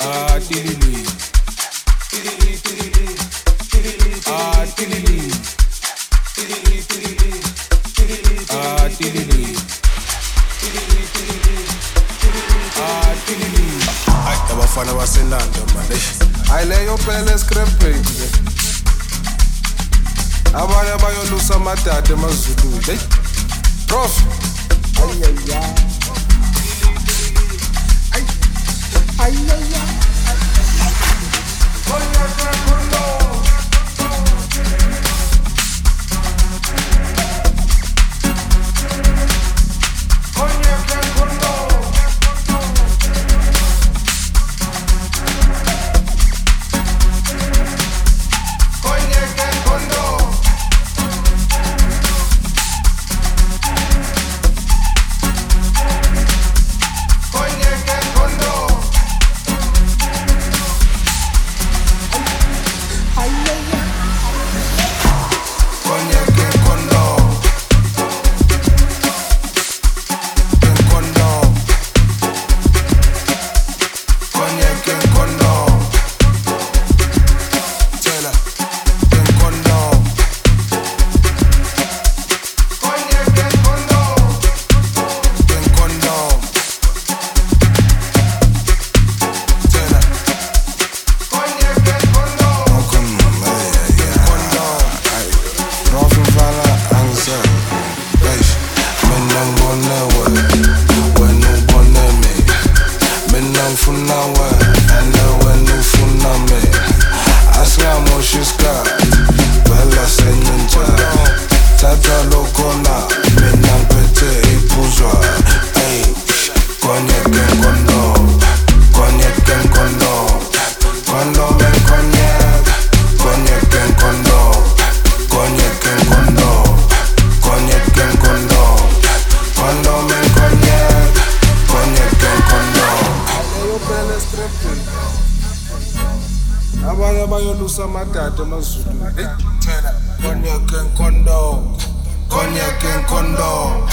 tilili. Tilili. Tilili. Hayi abafana basenanda manje. Hayi leyo phela scrap baby. Abanye bayolusa amadada emazulu. Hey. Prof. Abanye bayolusa amadada emazulu. Hey, thela cognac and condom. Cognac and condom.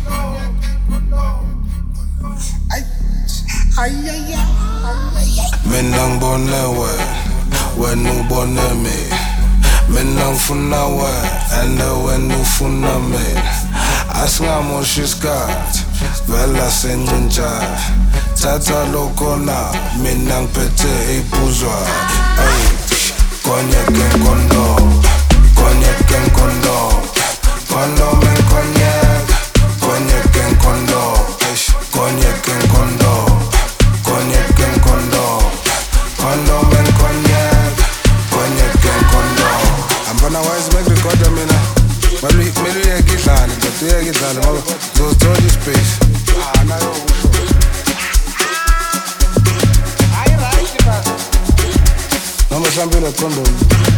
Mina ngibone wena ubone mi. Mina ngifuna wena wena ufuna mina. Asingamoshi isikhathi vela sencintsha. Thatha lokona mina ngiphethe iphuzwa. Hey, cognac and condom. Cognac and condom. Condom and cognac. Cognac and condom. Cognac and condom. Cognac and condom. Condom and cognac. Cognac and condom. Ambana wise make record mina. Melu yakidlala but uyakidlala ngoba uzothola ispace. Nayo usho. Hayi right man. Noma sambile condom.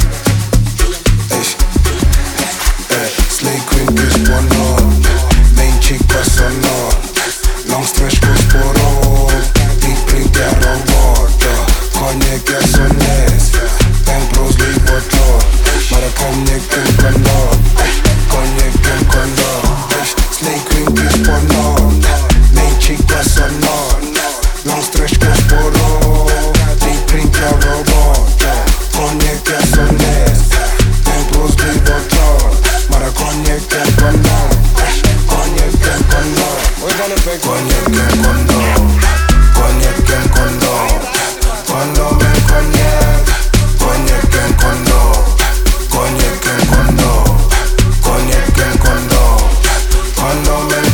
Slay queen kiss bono. Main chick was on. Long stretch goes por all. Deep drink ya robot. Cognac ya sones. Ten pros leave bottle. Mara cognac and condom. Cognac and condom. Slay queen kiss bono. Main chick was on. Long stretch goes por all. Deep drink ya robot. Cognac ya sones. Ten pros leave bottle. Mara cognac and condom. Cognac and condom. Cognac and condom. Cognac and condom. Condom and cognac. Cognac and condom. Cognac and condom. Cognac and condom. Condom and